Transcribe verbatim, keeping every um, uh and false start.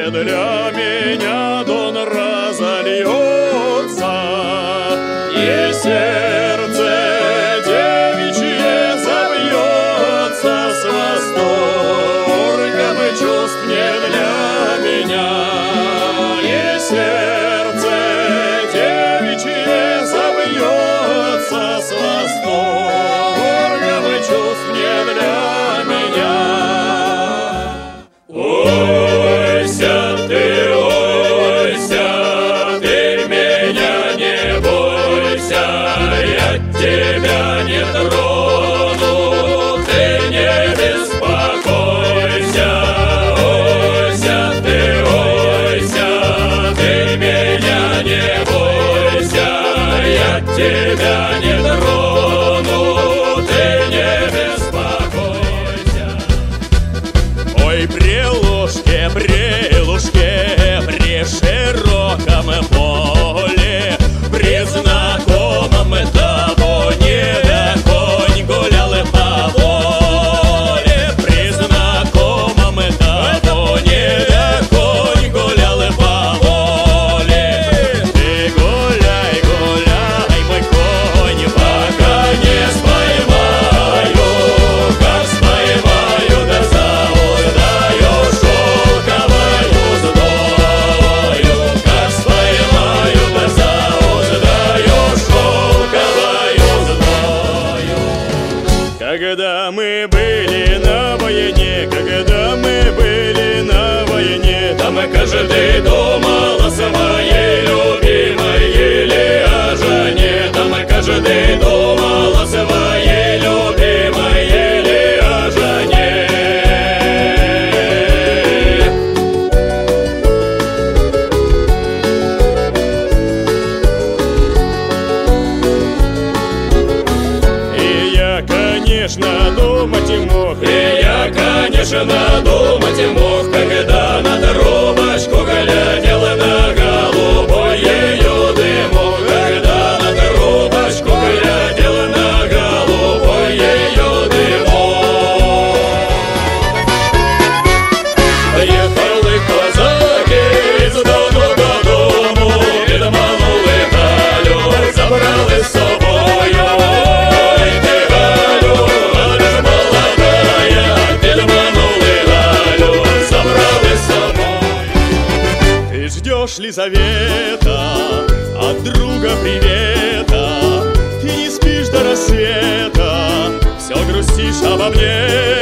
не для меня Дон разольется. И сердце девичье забьется с восторгом и чувств не для меня. И сердце девичье забьется с восторгом и чувств не для меня. Ойся ты, ойся, ты меня не бойся, я тебя не трону, ты не беспокойся. Ойся ты, ойся, ты меня не бойся, я тебя не трону, ты не беспокойся. Ой, прелушке, прелушке, при широком поле, при знакомом табуне, конь гулял по воле. При знакомом табуне, конь гулял по воле. Ты гуляй, гуляй, мой конь, пока не споймаю. Как споймаю, да заудаю шелковою зною. Как споймаю, да заудаю шелковою зною. Когда мы были на войне, когда мы были на войне, там каждый думал о своей любимой или о жене. Там каждый думал о своей любимой или о жене. И я, конечно, думать и мог, и я, конечно, думать и мог, когда на трубочку глядел на голубой ее дымок. Когда на трубочку глядел на голубой ее дымок. Ехали казаки из дому до дому, підманули Галю, забрали з собою. Ой, ти, Галю, Галя ж молодая, підманули Галю, забрали з собою. Ты ждешь Лизавета от друга привета, ты не спишь до рассвета, все грустишь обо мне.